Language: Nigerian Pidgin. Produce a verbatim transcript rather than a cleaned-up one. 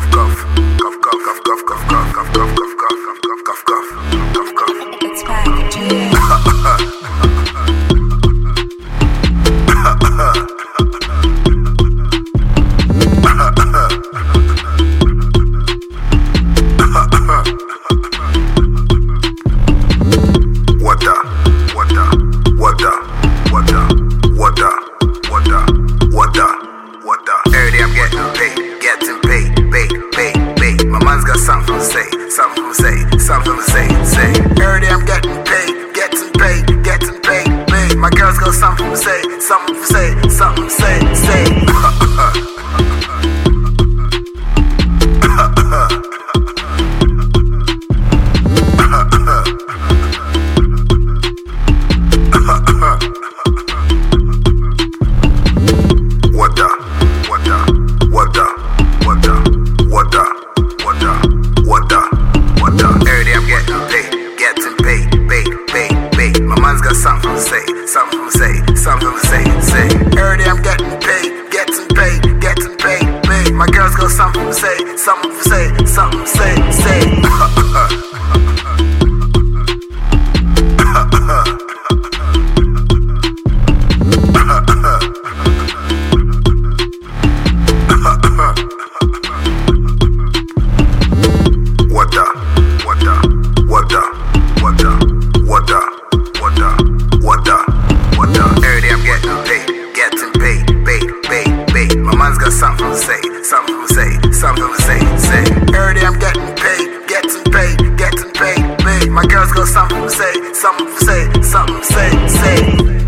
Cuff cuff, cuff cuff, cuff cuff, cuff cuff, cuff cuff, cuff cuff, cuff cuff, cuff cuff. It's back, G. What the, what the, what the, what the, what the, what the, what the, what the. Every day I'm getting paid, getting paid, paid, paid, paid. My man's got something to say, something to say, something to say, say. Every day I'm getting paid, getting paid, getting paid, paid. My girl's got something to say, something to say, something to say, say. What the, what the, what the, what the, what the, what the, what the, what the. Every day I'm getting paid, getting paid, paid, paid, paid. My man's got something to say, something to say, something to say, say. Every day I'm getting paid, getting paid, getting paid, paid. My girl's got something to say, something to say, something to say, say. What the, what the, what the, what the, what the, what the, what the, what the. Every day I'm getting paid, getting paid, paid, paid, paid. My man's got something to say, something to say, something to say, say. Every day I'm getting paid, getting paid, getting paid, paid. My girl's got something to say, something to say, something to say, say.